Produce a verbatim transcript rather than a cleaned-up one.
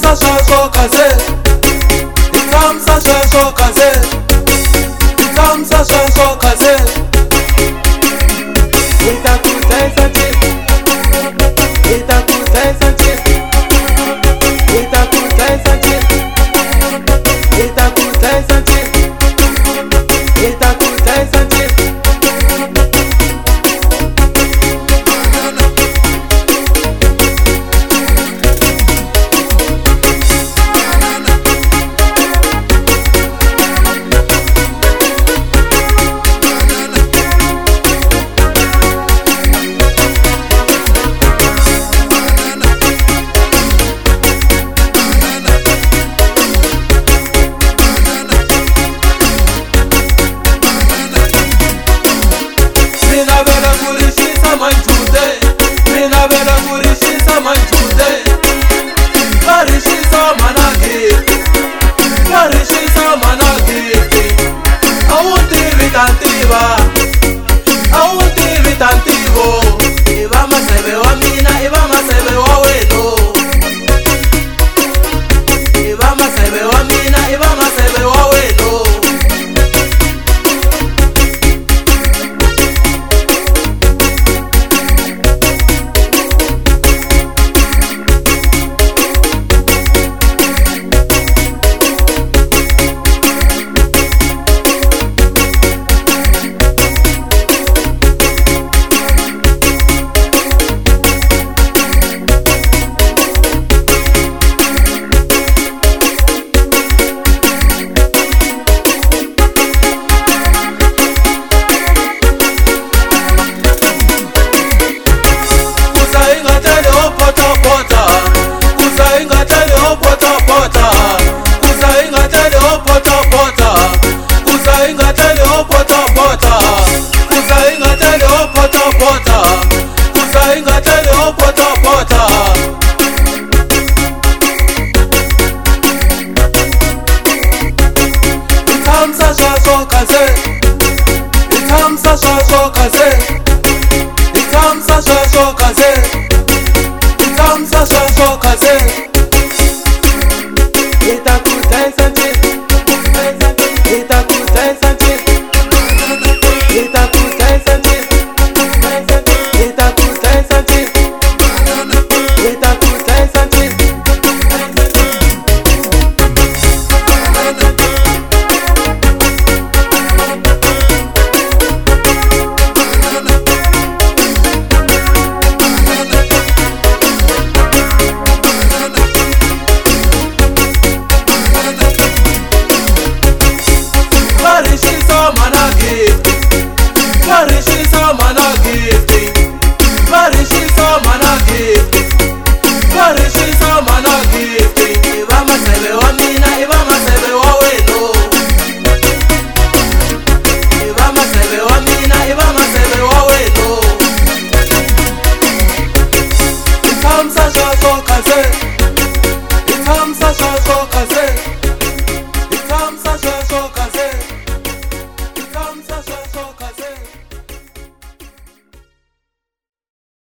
Ikamsa shasho kaze, ikamsa shasho kaze, ikamsa shasho kaze. Itakutesa chip, itakutesa chip, itakutesa chip, itakutesa chip, itakutesa chip. Mina vela kurishisa manjude, mina vela kurishisa manjude. Karishisa managi, karishisa managi. Awuti vitantiva, awuti vitantivo. Iba masebe wa mina, iba masebe wa weno. Iba masebe wa mina, iba masebe wa weno. Ikamsa shasho kaze, ikamsa shasho kaze, ikamsa shasho kaze, ikamsa shasho kaze. Itakutesa chip, itakutesa chip, itakutesa chip, itakutesa chip, itakutesa chip. Karishisa mana gift, karishisa mana gift, karishisa mana gift, karishisa mana gift. Iba masebe wa mina, iba masebe wa weno. Iba masebe wa mina, iba masebe wa weno. Ikamsa shasho kaze.